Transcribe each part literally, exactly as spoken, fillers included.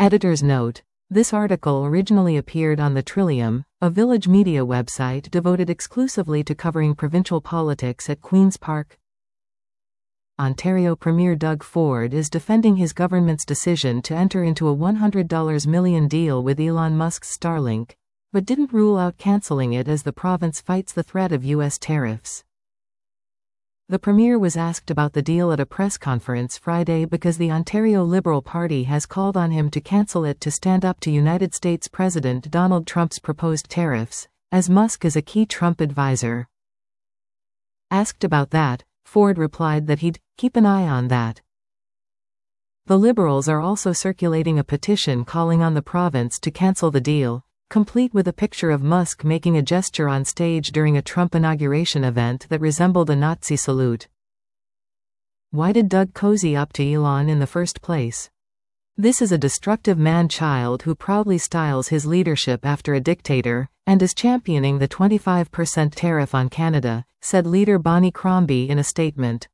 Editor's note: this article originally appeared on The Trillium, a Village Media website devoted exclusively to covering provincial politics at Queen's Park. Ontario Premier Doug Ford is defending his government's decision to enter into a one hundred million dollars deal with Elon Musk's Starlink, but didn't rule out cancelling it as the province fights the threat of U S tariffs. The Premier was asked about the deal at a press conference Friday because the Ontario Liberal Party has called on him to cancel it to stand up to United States President Donald Trump's proposed tariffs, as Musk is a key Trump advisor. Asked about that, Ford replied that he'd keep an eye on that. The Liberals are also circulating a petition calling on the province to cancel the deal, complete with a picture of Musk making a gesture on stage during a Trump inauguration event that resembled a Nazi salute. Why did Doug cozy up to Elon in the first place? This is a destructive man-child who proudly styles his leadership after a dictator, and is championing the twenty-five percent tariff on Canada, said leader Bonnie Crombie in a statement.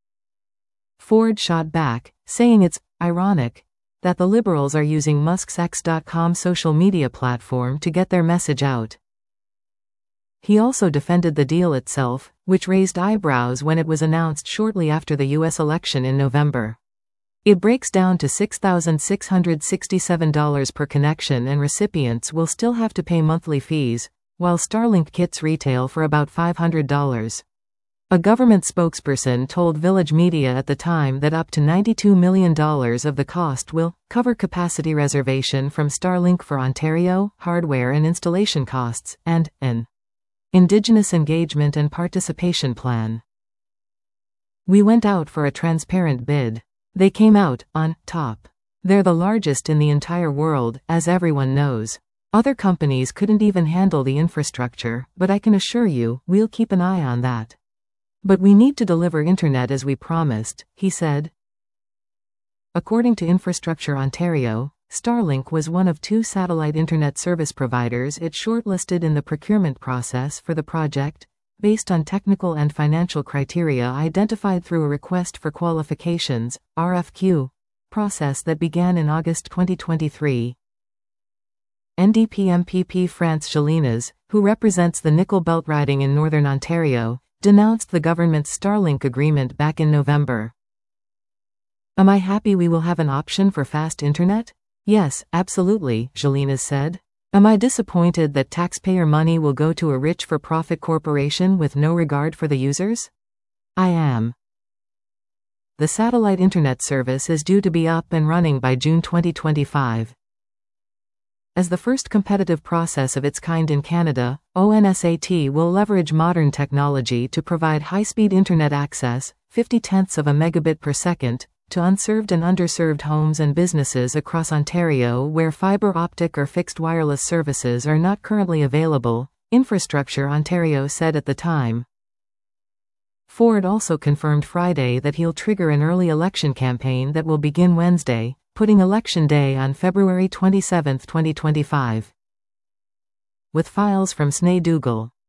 Ford shot back, saying it's ironic that the Liberals are using Musk's X dot com social media platform to get their message out. He also defended the deal itself, which raised eyebrows when it was announced shortly after the U S election in November. It breaks down to six thousand six hundred sixty-seven dollars per connection, and recipients will still have to pay monthly fees, while Starlink kits retail for about five hundred dollars. A government spokesperson told Village Media at the time that up to ninety-two million dollars of the cost will cover capacity reservation from Starlink for Ontario, hardware and installation costs, and an Indigenous engagement and participation plan. We went out for a transparent bid. They came out on top. They're the largest in the entire world, as everyone knows. Other companies couldn't even handle the infrastructure, but I can assure you, we'll keep an eye on that. But we need to deliver internet as we promised, he said. According to Infrastructure Ontario, Starlink was one of two satellite internet service providers it shortlisted in the procurement process for the project, based on technical and financial criteria identified through a request for qualifications (R F Q) process that began in August twenty twenty-three. N D P M P P France Gélinas, who represents the Nickel Belt riding in northern Ontario, denounced the government's Starlink agreement back in November. Am I happy we will have an option for fast internet? Yes, absolutely, Gélinas said. Am I disappointed that taxpayer money will go to a rich for-profit corporation with no regard for the users? I am. The satellite internet service is due to be up and running by June twenty twenty-five. As the first competitive process of its kind in Canada, O N S A T will leverage modern technology to provide high-speed internet access, fifty tenths of a megabit per second, to unserved and underserved homes and businesses across Ontario where fiber optic or fixed wireless services are not currently available, Infrastructure Ontario said at the time. Ford also confirmed Friday that he'll trigger an early election campaign that will begin Wednesday, putting Election Day on February twenty-seventh, twenty twenty-five. With files from Sne Dougal.